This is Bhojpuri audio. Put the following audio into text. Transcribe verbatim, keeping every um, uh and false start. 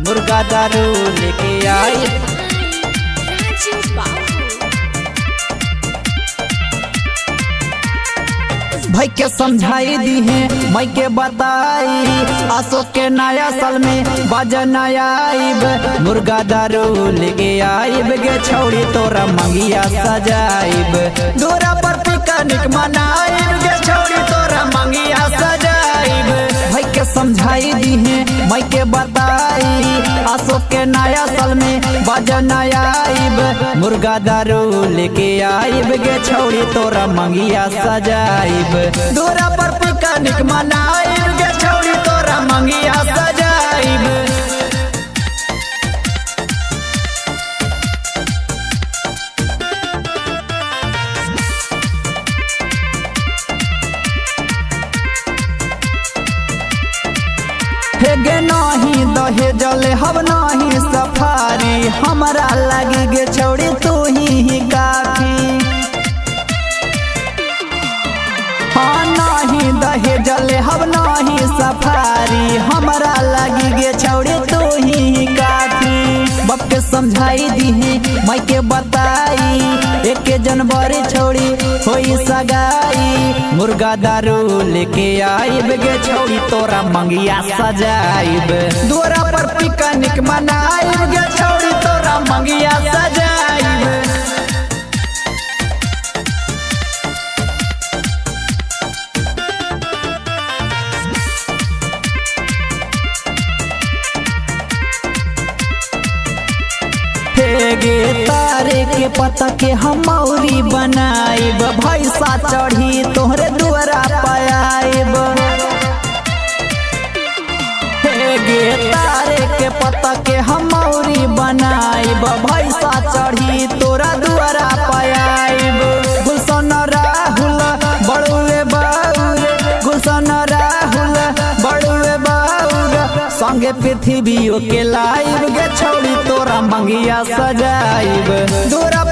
मुर्गा दारू लेके आई। भाई के समझाई दी है मैं के बताई अशोक के नया साल में बाजन आइब मुर्गा दारू लेके आइब गे छौड़ी तोरा मंगिया सजाइब दूरा पर पिकनिक मनाइब गे छौड़ी तोरा मंगिया सजाइब। भाई के समझाई दी है मैं के बताई अशोक के नया साल में बाजन आइब मुर्गा दारू लेके आइब गे छौड़ी तोरा मंगिया सजाइब दूरा पर पिकनिक मनाइब गे छौड़ी तोरा मंगिया सजाइब। हेगे नहीं दहेजल हब नहीं सफारी हमरा लगी गे छौड़ी तू ही काफी। हाँ नहीं दहेजल हब नहीं सफारी हमरा लगी गे छौड़ी तू ही काफी। बाप के समझाई दी है मैं के बताई एक जनवरी छौड़ी होई सगाई मुर्गा दारू लेके आइब गे छौड़ी तोरा मंगिया सजाइब दूरा पर पिकनिक मनाइब गे छौड़ी तोरा मंगिया सजाइब। गे तारे के पता के हम मौरी बनाइब भैसा चढ़ी तोहरे दुआरा पाइब। गे तारे के पता के हम मौरी बनाइब भैसा चढ़ी तोरा दुआरा पाइब। गुलशन राहुल बड़ुए बाउर गुलशन राहुल बड़ुए बाउर संगे पृथ्वी के लाइब गे छौड़ी तोरा मंगिया सजाइब दूरा